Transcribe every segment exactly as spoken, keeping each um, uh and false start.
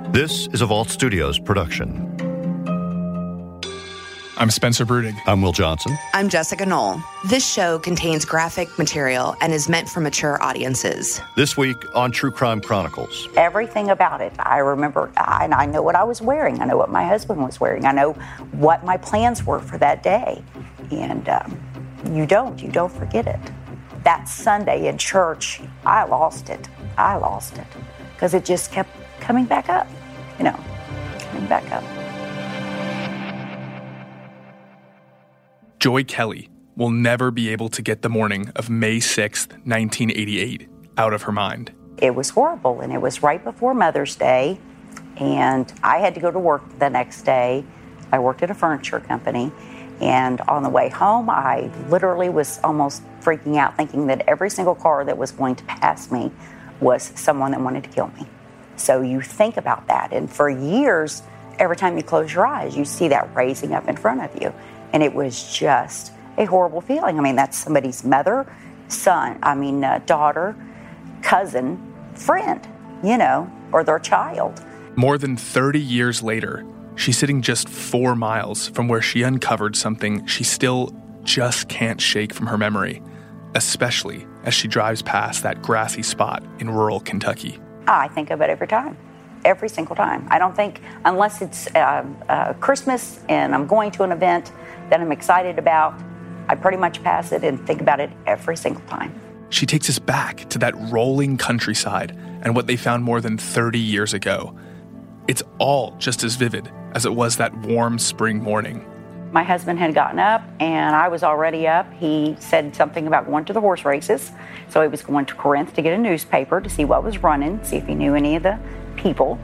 This is a Vault Studios production. I'm Spencer Brudig. I'm Will Johnson. I'm Jessica Knoll. This show contains graphic material and is meant for mature audiences. This week on True Crime Chronicles. Everything about it. I remember, I, and I know what I was wearing. I know what my husband was wearing. I know what my plans were for that day. And um, you don't. You don't forget it. That Sunday in church, I lost it. I lost it. Because it just kept coming back up. You know, coming back up. Joy Kelly will never be able to get the morning of May sixth, nineteen eighty-eight out of her mind. It was horrible, and it was right before Mother's Day, and I had to go to work the next day. I worked at a furniture company, and on the way home, I literally was almost freaking out, thinking that every single car that was going to pass me was someone that wanted to kill me. So you think about that, and for years, every time you close your eyes, you see that raising up in front of you. And it was just a horrible feeling. I mean, that's somebody's mother, son, I mean, uh, daughter, cousin, friend, you know, or their child. More than thirty years later, she's sitting just four miles from where she uncovered something she still just can't shake from her memory, especially as she drives past that grassy spot in rural Kentucky. I think of it every time. Every single time. I don't think, unless it's uh, uh, Christmas and I'm going to an event that I'm excited about, I pretty much pass it and think about it every single time. She takes us back to that rolling countryside and what they found more than thirty years ago. It's all just as vivid as it was that warm spring morning. My husband had gotten up and I was already up. He said something about going to the horse races. So he was going to Corinth to get a newspaper to see what was running, see if he knew any of the people.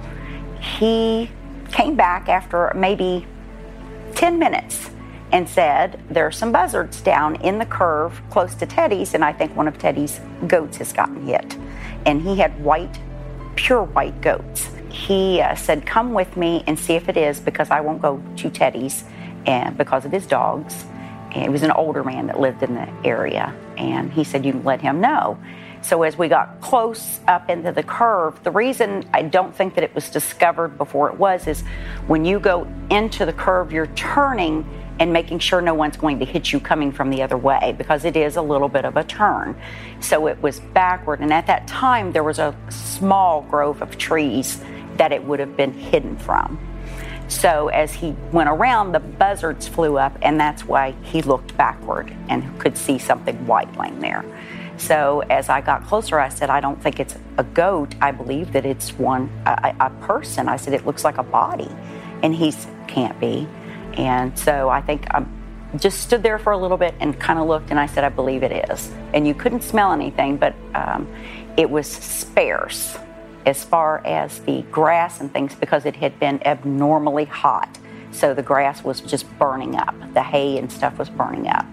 He came back after maybe ten minutes and said, there are some buzzards down in the curve close to Teddy's, and I think one of Teddy's goats has gotten hit. And he had white, pure white goats. He uh, said, come with me and see if it is, because I won't go to Teddy's and because of his dogs. And he was an older man that lived in the area. And he said, you can let him know. So as we got close up into the curve, the reason I don't think that it was discovered before it was is when you go into the curve, you're turning and making sure no one's going to hit you coming from the other way, because it is a little bit of a turn. So it was backward. And at that time, there was a small grove of trees that it would have been hidden from. So as he went around, the buzzards flew up, and that's why he looked backward and could see something white laying there. So as I got closer, I said, I don't think it's a goat. I believe that it's one, a, a person. I said, it looks like a body. And he said, can't be. And so I think I just stood there for a little bit and kind of looked, and I said, I believe it is. And you couldn't smell anything, but um, it was sparse as far as the grass and things, because it had been abnormally hot. So the grass was just burning up. The hay and stuff was burning up.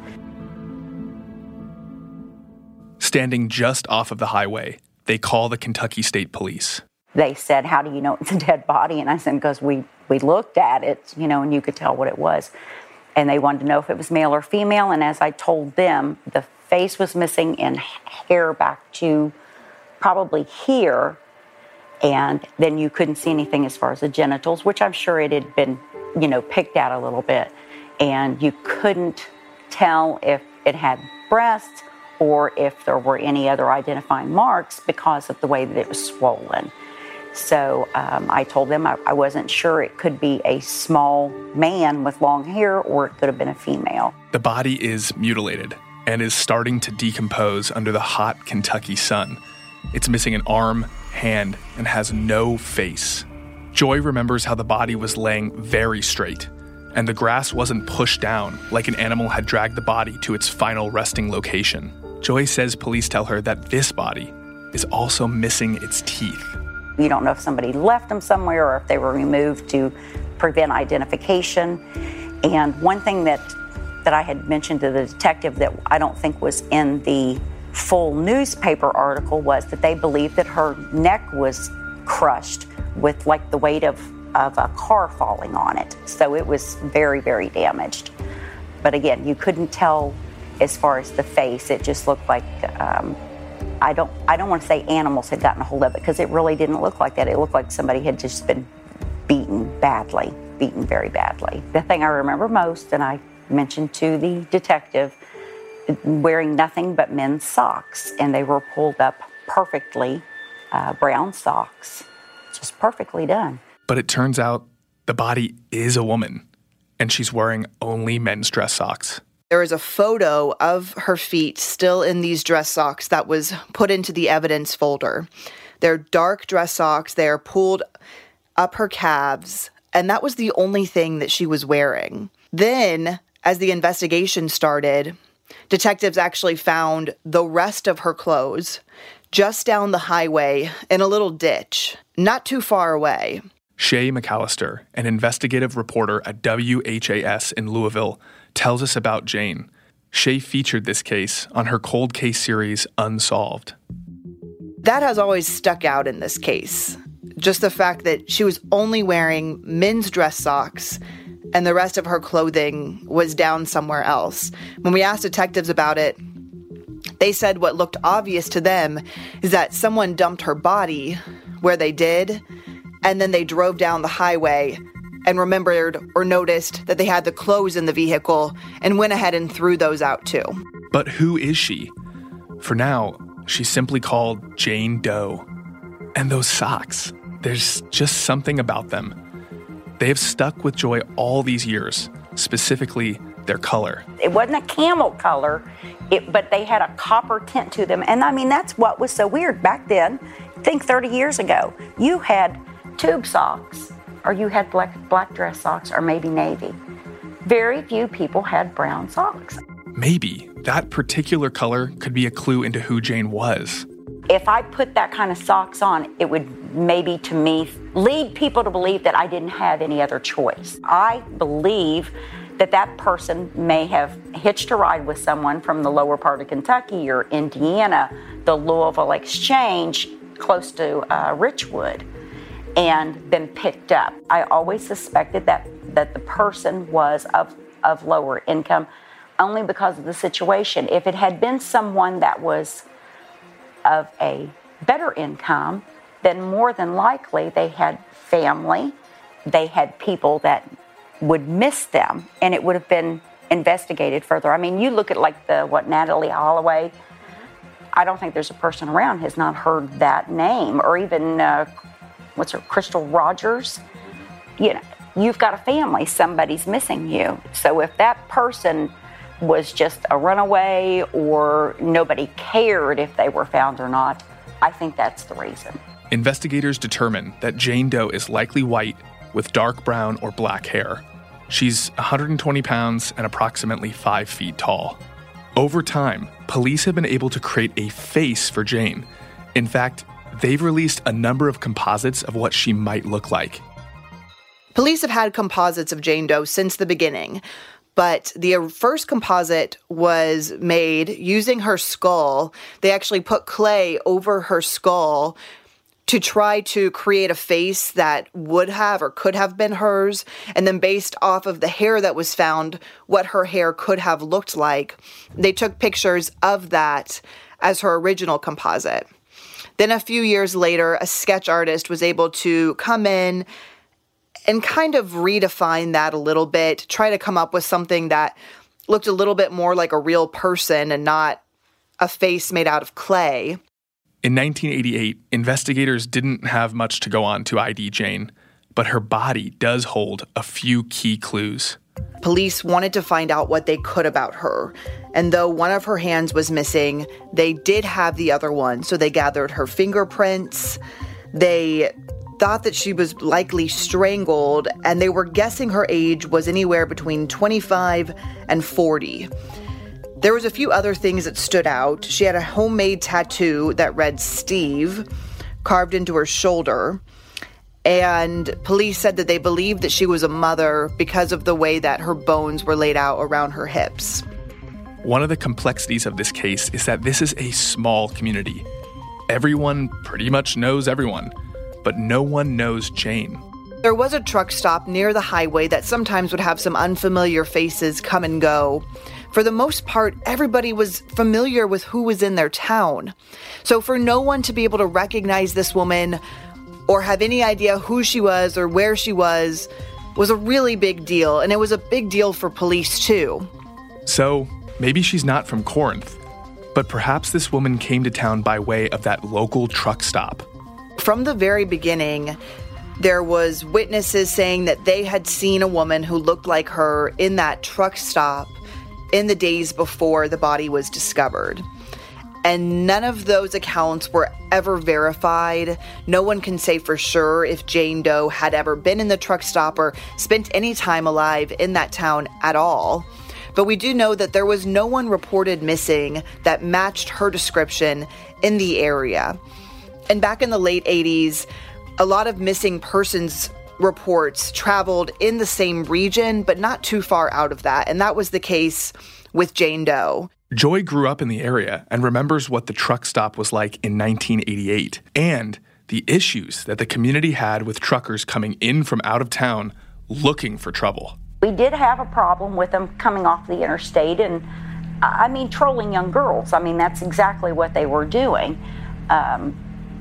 Standing just off of the highway, they call the Kentucky State Police. They said, how do you know it's a dead body? And I said, because we, we looked at it, you know, and you could tell what it was. And they wanted to know if it was male or female. And as I told them, the face was missing and hair back to probably here. And then you couldn't see anything as far as the genitals, which I'm sure it had been, you know, picked out a little bit. And you couldn't tell if it had breasts or if there were any other identifying marks because of the way that it was swollen. So um, I told them I, I wasn't sure it could be a small man with long hair or it could have been a female. The body is mutilated and is starting to decompose under the hot Kentucky sun. It's missing an arm, hand, and has no face. Joy remembers how the body was laying very straight, and the grass wasn't pushed down like an animal had dragged the body to its final resting location. Joy says police tell her that this body is also missing its teeth. You don't know if somebody left them somewhere or if they were removed to prevent identification. And one thing that, that I had mentioned to the detective that I don't think was in the full newspaper article was that they believed that her neck was crushed with like the weight of, of a car falling on it. So it was very, very damaged. But again, you couldn't tell as far as the face. It just looked like, um, I don't I don't want to say animals had gotten a hold of it, because it really didn't look like that. It looked like somebody had just been beaten badly, beaten very badly. The thing I remember most, and I mentioned to the detective, wearing nothing but men's socks, and they were pulled up perfectly, uh, brown socks, just perfectly done. But it turns out the body is a woman, and she's wearing only men's dress socks. There is a photo of her feet still in these dress socks that was put into the evidence folder. They're dark dress socks. They are pulled up her calves, and that was the only thing that she was wearing. Then, as the investigation started, detectives actually found the rest of her clothes just down the highway in a little ditch, not too far away. Shay McAllister, an investigative reporter at W H A S in Louisville, tells us about Jane. Shay featured this case on her cold case series, Unsolved. That has always stuck out in this case. Just the fact that she was only wearing men's dress socks and the rest of her clothing was down somewhere else. When we asked detectives about it, they said what looked obvious to them is that someone dumped her body where they did, and then they drove down the highway and remembered or noticed that they had the clothes in the vehicle and went ahead and threw those out too. But who is she? For now, she's simply called Jane Doe. And those socks, there's just something about them. They have stuck with Joy all these years, specifically their color. It wasn't a camel color, it, but they had a copper tint to them. And I mean, that's what was so weird back then. Think thirty years ago. You had tube socks, or you had black, black dress socks, or maybe navy. Very few people had brown socks. Maybe that particular color could be a clue into who Jane was. If I put that kind of socks on, it would maybe, to me, lead people to believe that I didn't have any other choice. I believe that that person may have hitched a ride with someone from the lower part of Kentucky or Indiana, the Louisville Exchange, close to uh, Richwood, and been picked up. I always suspected that, that the person was of, of lower income only because of the situation. If it had been someone that was of a better income, then more than likely they had family, they had people that would miss them, and it would have been investigated further. I mean, you look at like the, what, Natalie Holloway, I don't think there's a person around who has not heard that name, or even, uh, what's her, Crystal Rogers. You know, you've got a family, somebody's missing you. So if that person was just a runaway or nobody cared if they were found or not, I think that's the reason. Investigators determine that Jane Doe is likely white with dark brown or black hair. She's one hundred twenty pounds and approximately five feet tall. Over time, police have been able to create a face for Jane. In fact, they've released a number of composites of what she might look like. Police have had composites of Jane Doe since the beginning. But the first composite was made using her skull. They actually put clay over her skull to try to create a face that would have or could have been hers. And then based off of the hair that was found, what her hair could have looked like, they took pictures of that as her original composite. Then a few years later, a sketch artist was able to come in and kind of redefine that a little bit, try to come up with something that looked a little bit more like a real person and not a face made out of clay. In nineteen eighty-eight, investigators didn't have much to go on to I D Jane, but her body does hold a few key clues. Police wanted to find out what they could about her, and though one of her hands was missing, they did have the other one, so they gathered her fingerprints. They thought that she was likely strangled, and they were guessing her age was anywhere between twenty-five and forty. There was a few other things that stood out. She had a homemade tattoo that read Steve carved into her shoulder, and police said that they believed that she was a mother because of the way that her bones were laid out around her hips. One of the complexities of this case is that this is a small community. Everyone pretty much knows everyone, but no one knows Jane. There was a truck stop near the highway that sometimes would have some unfamiliar faces come and go. For the most part, everybody was familiar with who was in their town. So for no one to be able to recognize this woman or have any idea who she was or where she was was a really big deal, and it was a big deal for police too. So, maybe she's not from Corinth, but perhaps this woman came to town by way of that local truck stop. From the very beginning, there was witnesses saying that they had seen a woman who looked like her in that truck stop in the days before the body was discovered. And none of those accounts were ever verified. No one can say for sure if Jane Doe had ever been in the truck stop or spent any time alive in that town at all. But we do know that there was no one reported missing that matched her description in the area. And back in the late eighties, a lot of missing persons reports traveled in the same region, but not too far out of that. And that was the case with Jane Doe. Joy grew up in the area and remembers what the truck stop was like in nineteen eighty-eight and the issues that the community had with truckers coming in from out of town looking for trouble. We did have a problem with them coming off the interstate and, I mean, trolling young girls. I mean, that's exactly what they were doing. Um,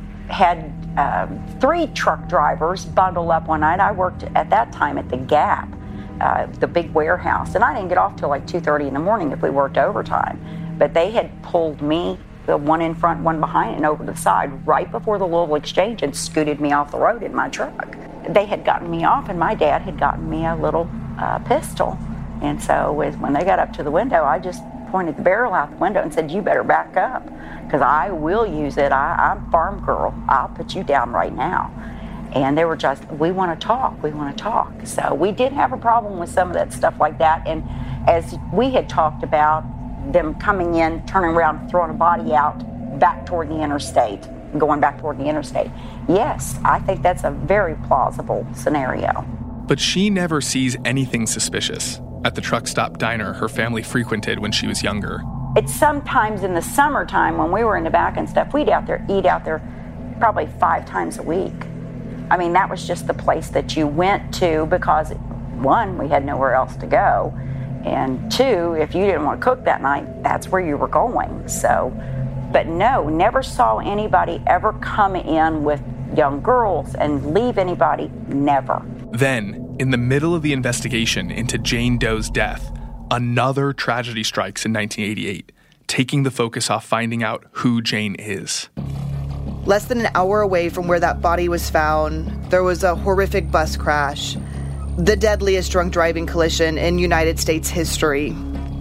had um, three truck drivers bundle up one night. I worked at that time at the Gap. Uh, the big warehouse, and I didn't get off till like two thirty in the morning if we worked overtime. But they had pulled me, the one in front, one behind, and over to the side right before the Louisville Exchange and scooted me off the road in my truck. They had gotten me off, and my dad had gotten me a little uh, pistol. And so when they got up to the window, I just pointed the barrel out the window and said, "You better back up, because I will use it. I, I'm farm girl. I'll put you down right now." And they were just, "We want to talk, we want to talk." So we did have a problem with some of that stuff like that. And as we had talked about them coming in, turning around, throwing a body out back toward the interstate, going back toward the interstate. Yes, I think that's a very plausible scenario. But she never sees anything suspicious at the truck stop diner her family frequented when she was younger. It's sometimes in the summertime when we were in the back and stuff, we'd out there, eat out there probably five times a week. I mean, that was just the place that you went to because, one, we had nowhere else to go, and two, if you didn't want to cook that night, that's where you were going. So, but no, never saw anybody ever come in with young girls and leave anybody, never. Then, in the middle of the investigation into Jane Doe's death, another tragedy strikes in nineteen eighty-eight, taking the focus off finding out who Jane is. Less than an hour away from where that body was found, there was a horrific bus crash, the deadliest drunk driving collision in United States history.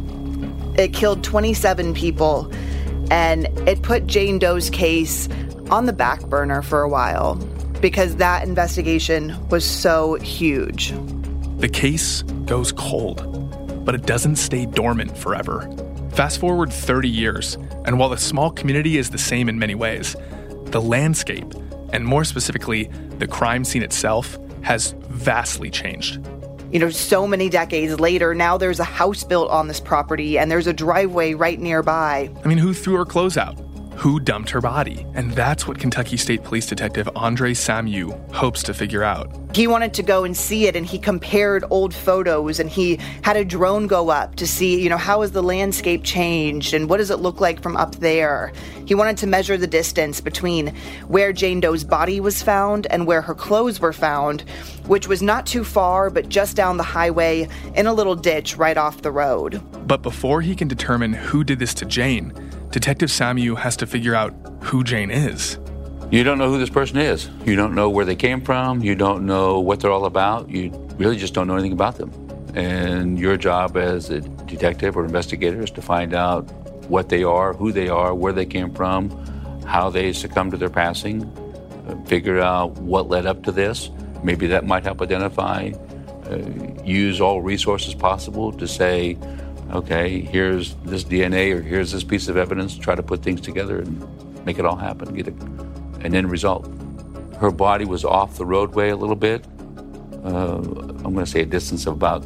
It killed twenty-seven people, and it put Jane Doe's case on the back burner for a while because that investigation was so huge. The case goes cold, but it doesn't stay dormant forever. Fast forward thirty years, and while the small community is the same in many ways, the landscape, and more specifically, the crime scene itself, has vastly changed. You know, so many decades later, now there's a house built on this property, and there's a driveway right nearby. I mean, who threw her clothes out? Who dumped her body? And that's what Kentucky State Police Detective Andre Samu hopes to figure out. He wanted to go and see it, and he compared old photos, and he had a drone go up to see, you know, how has the landscape changed, and what does it look like from up there? He wanted to measure the distance between where Jane Doe's body was found and where her clothes were found, which was not too far, but just down the highway in a little ditch right off the road. But before he can determine who did this to Jane, Detective Samu has to figure out who Jane is. You don't know who this person is. You don't know where they came from. You don't know what they're all about. You really just don't know anything about them. And your job as a detective or investigator is to find out what they are, who they are, where they came from, how they succumbed to their passing, figure out what led up to this. Maybe that might help identify, uh, use all resources possible to say, okay, here's this D N A or here's this piece of evidence, try to put things together and make it all happen, get a, an end result. Her body was off the roadway a little bit. Uh, I'm going to say a distance of about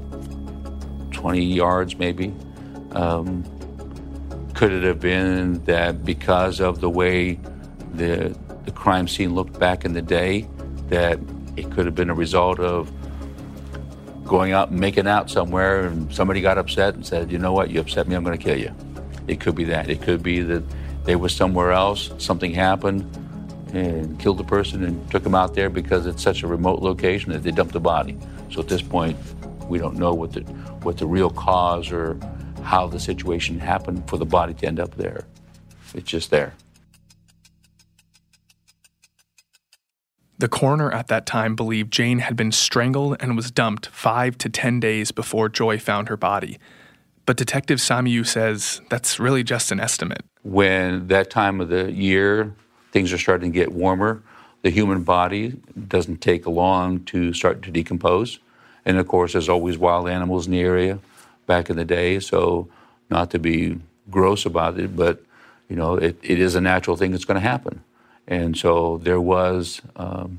twenty yards maybe. Um, could it have been that because of the way the, the crime scene looked back in the day, that it could have been a result of going out and making out somewhere and somebody got upset and said, you know what, you upset me, I'm going to kill you. It could be that. It could be that they were somewhere else, something happened, and killed the person and took them out there because it's such a remote location that they dumped the body. So at this point, we don't know what the what the real cause or how the situation happened for the body to end up there. It's just there. The coroner at that time believed Jane had been strangled and was dumped five to ten days before Joy found her body. But Detective Samiu says that's really just an estimate. When that time of the year, things are starting to get warmer, the human body doesn't take long to start to decompose. And of course, there's always wild animals in the area back in the day, so not to be gross about it, but you know, it, it is a natural thing that's going to happen. And so there was um,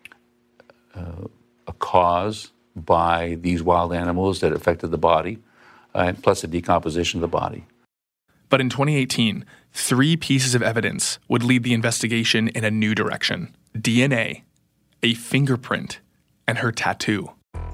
uh, a cause by these wild animals that affected the body, uh, plus the decomposition of the body. But in twenty eighteen, three pieces of evidence would lead the investigation in a new direction. D N A, a fingerprint, and her tattoo.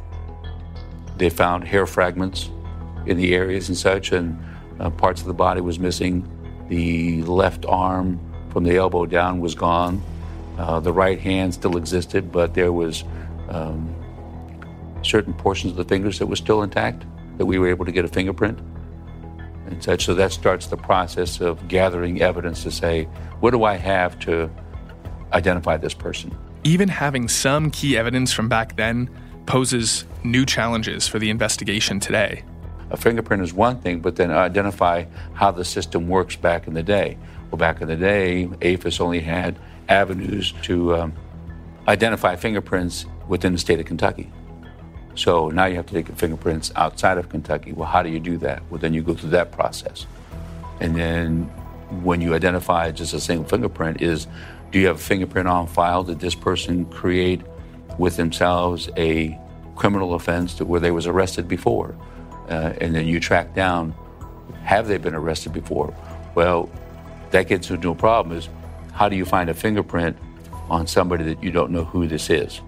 They found hair fragments in the areas and such, and uh, parts of the body was missing. The left arm from the elbow down was gone. Uh, the right hand still existed, but there was um, certain portions of the fingers that were still intact, that we were able to get a fingerprint and such. So that starts the process of gathering evidence to say, what do I have to identify this person? Even having some key evidence from back then poses new challenges for the investigation today. A fingerprint is one thing, but then identify how the system works back in the day. Well, back in the day, A F I S only had avenues to um, identify fingerprints within the state of Kentucky. So now you have to take fingerprints outside of Kentucky. Well, how do you do that? Well, then you go through that process. And then when you identify just a single fingerprint is, do you have a fingerprint on file? Did this person create with themselves a criminal offense to where they was arrested before? Uh, and then you track down, have they been arrested before? Well, that gets into a problem is, how do you find a fingerprint on somebody that you don't know who this is?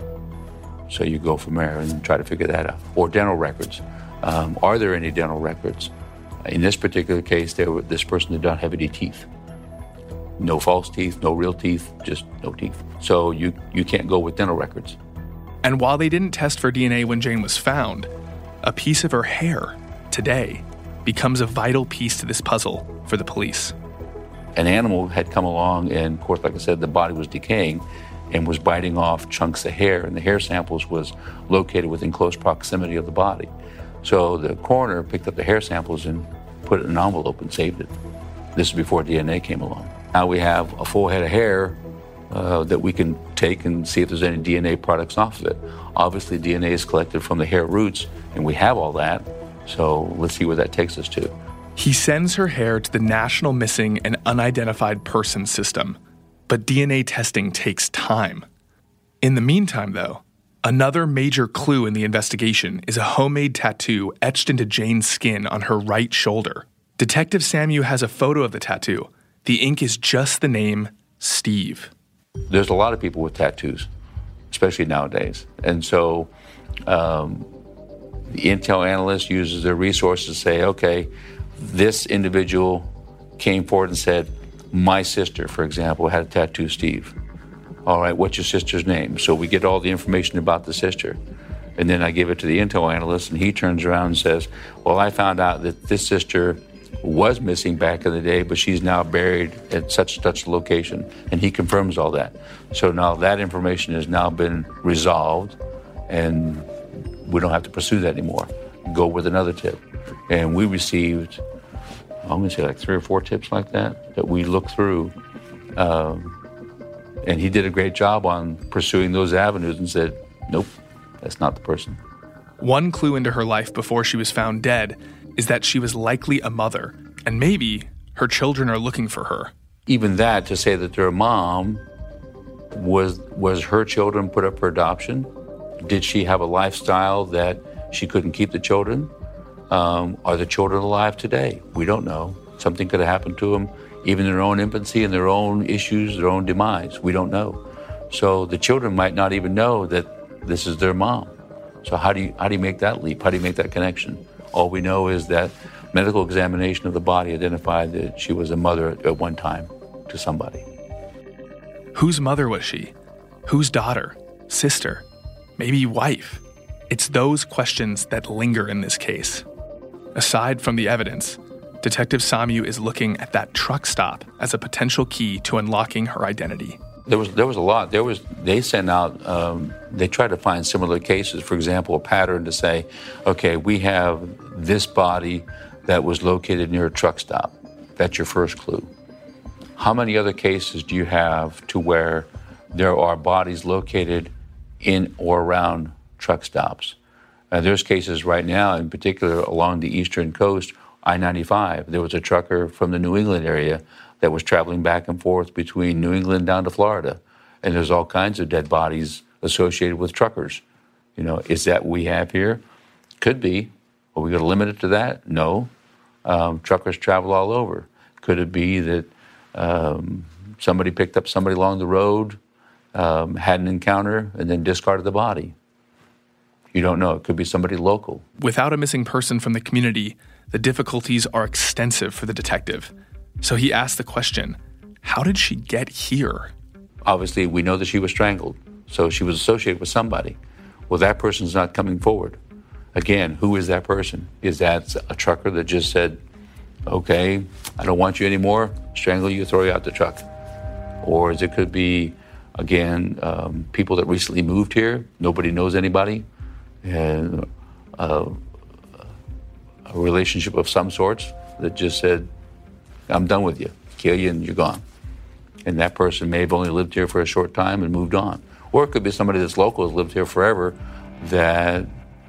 So you go from there and try to figure that out. Or dental records. Um, are there any dental records? In this particular case, there were, this person did not have any teeth. No false teeth, no real teeth, just no teeth. So you, you can't go with dental records. And while they didn't test for D N A when Jane was found, a piece of her hair today becomes a vital piece to this puzzle for the police. An animal had come along, and of course, like I said, the body was decaying and was biting off chunks of hair, and the hair samples was located within close proximity of the body. So the coroner picked up the hair samples and put it in an envelope and saved it. This is before D N A came along. Now we have a full head of hair uh, that we can take and see if there's any D N A products off of it. Obviously, D N A is collected from the hair roots, and we have all that. So let's see where that takes us to. He sends her hair to the National Missing and Unidentified Persons System, but D N A testing takes time. In the meantime, though, another major clue in the investigation is a homemade tattoo etched into Jane's skin on her right shoulder. Detective Samiu has a photo of the tattoo. The ink is just the name Steve. There's a lot of people with tattoos, especially nowadays. And so um, the intel analyst uses their resources to say, okay, this individual came forward and said, my sister, for example, had a tattoo, Steve. All right, what's your sister's name? So we get all the information about the sister. And then I give it to the intel analyst, and he turns around and says, well, I found out that this sister was missing back in the day, but she's now buried at such and such a location. And he confirms all that. So now that information has now been resolved, and we don't have to pursue that anymore. Go with another tip. And we received, I'm going to say like three or four tips like that, that we looked through. Um, and he did a great job on pursuing those avenues and said, nope, that's not the person. One clue into her life before she was found dead is that she was likely a mother, and maybe her children are looking for her. Even that, to say that their mom, was was her children put up for adoption? Did she have a lifestyle that she couldn't keep the children? Um, are the children alive today? We don't know. Something could have happened to them, even in their own infancy and their own issues, their own demise. We don't know. So the children might not even know that this is their mom. So how do you how do you make that leap? How do you make that connection? All we know is that medical examination of the body identified that she was a mother at one time to somebody. Whose mother was she? Whose daughter? Sister? Maybe wife? It's those questions that linger in this case. Aside from the evidence, Detective Samu is looking at that truck stop as a potential key to unlocking her identity. There was there was a lot. There was they sent out. Um, they tried to find similar cases. For example, a pattern to say, okay, we have this body that was located near a truck stop. That's your first clue. How many other cases do you have to where there are bodies located in or around truck stops? Uh, there's cases right now, in particular along the eastern coast, I ninety-five. There was a trucker from the New England area that was traveling back and forth between New England down to Florida. And there's all kinds of dead bodies associated with truckers. You know, is that what we have here? Could be. Are we going to limit it to that? No. Um, truckers travel all over. Could it be that um, somebody picked up somebody along the road, um, had an encounter, and then discarded the body? You don't know. It could be somebody local. Without a missing person from the community, the difficulties are extensive for the detective. So he asked the question, how did she get here? Obviously, we know that she was strangled, so she was associated with somebody. Well, that person's not coming forward. Again, who is that person? Is that a trucker that just said, okay, I don't want you anymore, strangle you, throw you out the truck? Or is it could be, again, um, people that recently moved here, nobody knows anybody, and uh, a relationship of some sorts that just said, I'm done with you, kill you, and you're gone. And that person may have only lived here for a short time and moved on. Or it could be somebody that's local, has lived here forever, that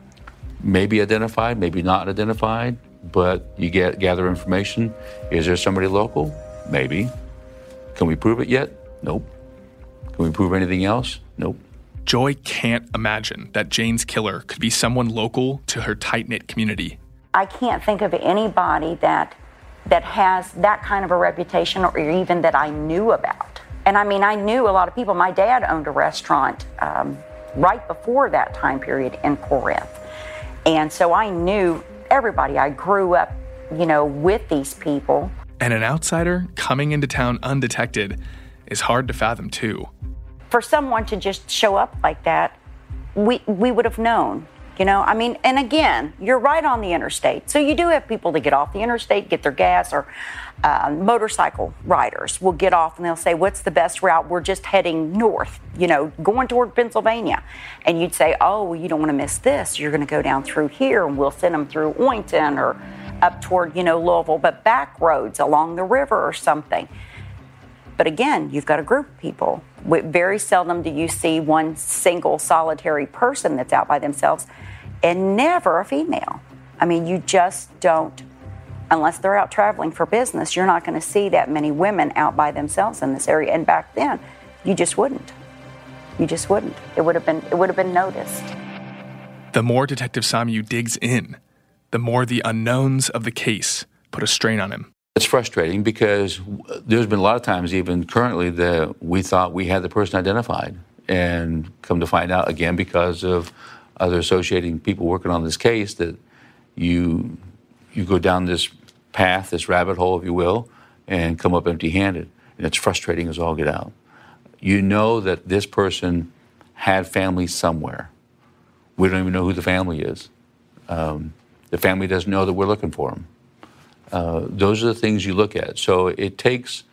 may be identified, maybe not identified, but you get gather information. Is there somebody local? Maybe. Can we prove it yet? Nope. Can we prove anything else? Nope. Joy can't imagine that Jane's killer could be someone local to her tight-knit community. I can't think of anybody that that has that kind of a reputation or even that I knew about. And I mean, I knew a lot of people. My dad owned a restaurant um, right before that time period in Corinth. And so I knew everybody. I grew up, you know, with these people. And an outsider coming into town undetected is hard to fathom too. For someone to just show up like that, we we would have known. You know, I mean, and again, you're right on the interstate. So you do have people that get off the interstate, get their gas, or uh, motorcycle riders will get off and they'll say, what's the best route? We're just heading north, you know, going toward Pennsylvania. And you'd say, oh, well, you don't want to miss this. You're going to go down through here and we'll send them through Oynton or up toward, you know, Louisville, but back roads along the river or something. But again, you've got a group of people. Very seldom do you see one single solitary person that's out by themselves, and never a female. I mean, you just don't, unless they're out traveling for business, you're not going to see that many women out by themselves in this area. And back then, you just wouldn't. You just wouldn't. It would have been, it would have been noticed. The more Detective Samu digs in, the more the unknowns of the case put a strain on him. It's frustrating because there's been a lot of times, even currently, that we thought we had the person identified, and come to find out, again, because of other associating people working on this case, that you you go down this path, this rabbit hole, if you will, and come up empty-handed. And it's frustrating as all get out. You know that this person had family somewhere. We don't even know who the family is. Um, the family doesn't know that we're looking for them. Uh, those are the things you look at. So it takes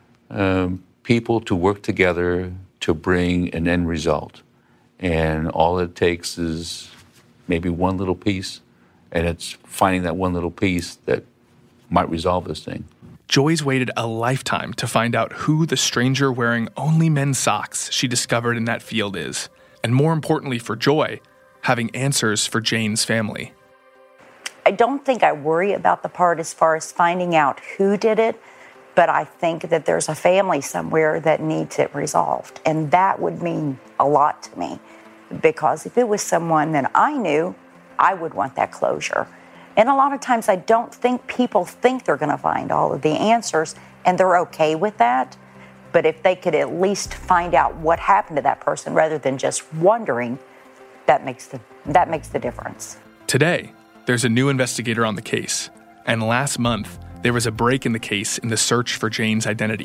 um, people to work together to bring an end result. And all it takes is maybe one little piece, and it's finding that one little piece that might resolve this thing. Joy's waited a lifetime to find out who the stranger wearing only men's socks she discovered in that field is. And more importantly for Joy, having answers for Jane's family. I don't think I worry about the part as far as finding out who did it, but I think that there's a family somewhere that needs it resolved. And that would mean a lot to me, because if it was someone that I knew, I would want that closure. And a lot of times I don't think people think they're going to find all of the answers, and they're okay with that. But if they could at least find out what happened to that person rather than just wondering, that makes the, that makes the difference. Today, there's a new investigator on the case, and last month, there was a break in the case in the search for Jane's identity,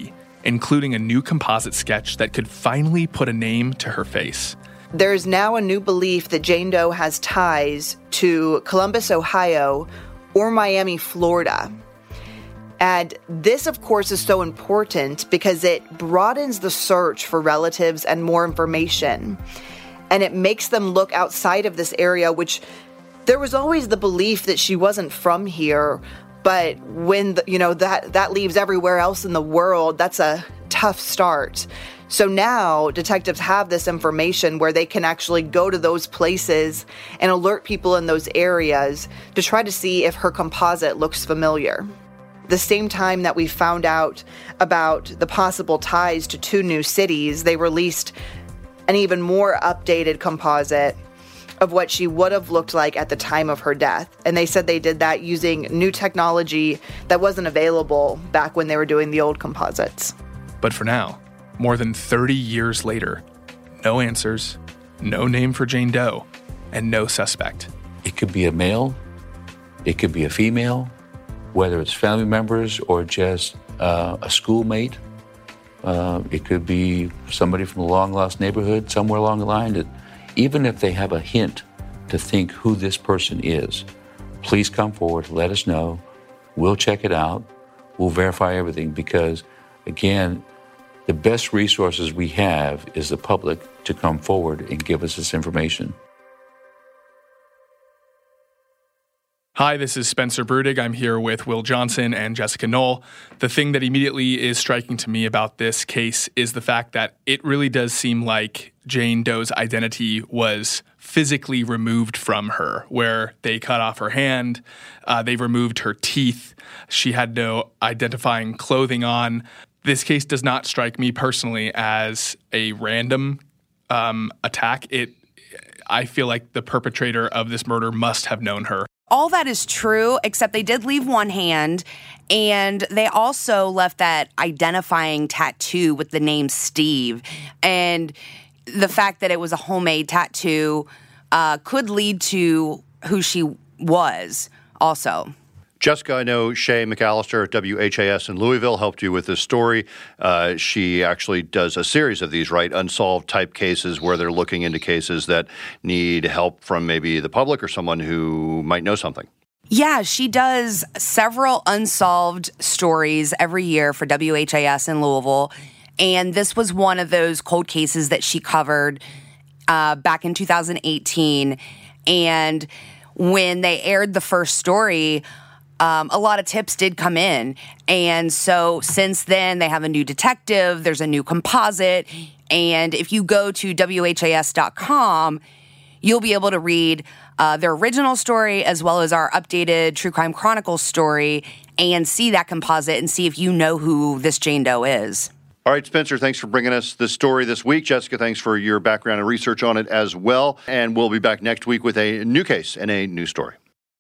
including a new composite sketch that could finally put a name to her face. There's now a new belief that Jane Doe has ties to Columbus, Ohio, or Miami, Florida. And this, of course, is so important because it broadens the search for relatives and more information. And it makes them look outside of this area, which there was always the belief that she wasn't from here. But when, the, you know, that, that leaves everywhere else in the world, that's a tough start. So now detectives have this information where they can actually go to those places and alert people in those areas to try to see if her composite looks familiar. The same time that we found out about the possible ties to two new cities, they released an even more updated composite of what she would have looked like at the time of her death. And they said they did that using new technology that wasn't available back when they were doing the old composites. But for now, more than thirty years later, no answers, no name for Jane Doe, and no suspect. It could be a male, it could be a female, whether it's family members or just uh, a schoolmate. Uh, it could be somebody from a long-lost neighborhood somewhere along the line. That even if they have a hint to think who this person is, please come forward, let us know. We'll check it out. We'll verify everything because, again, the best resources we have is the public to come forward and give us this information. Hi, this is Spencer Brudig. I'm here with Will Johnson and Jessica Knoll. The thing that immediately is striking to me about this case is the fact that it really does seem like Jane Doe's identity was physically removed from her, where they cut off her hand, uh, they removed her teeth, she had no identifying clothing on. This case does not strike me personally as a random um, attack. It, I feel like the perpetrator of this murder must have known her. All that is true, except they did leave one hand, and they also left that identifying tattoo with the name Steve. And the fact that it was a homemade tattoo uh, could lead to who she was also. Jessica, I know Shay McAllister at W H A S in Louisville helped you with this story. Uh, she actually does a series of these, right, unsolved type cases where they're looking into cases that need help from maybe the public or someone who might know something. Yeah, she does several unsolved stories every year for W H A S in Louisville. And this was one of those cold cases that she covered uh, back in two thousand eighteen. And when they aired the first story, Um, a lot of tips did come in. And so since then, they have a new detective, there's a new composite. And if you go to W H A S dot com, you'll be able to read uh, their original story as well as our updated True Crime Chronicles story and see that composite and see if you know who this Jane Doe is. All right, Spencer, thanks for bringing us this story this week. Jessica, thanks for your background and research on it as well. And we'll be back next week with a new case and a new story.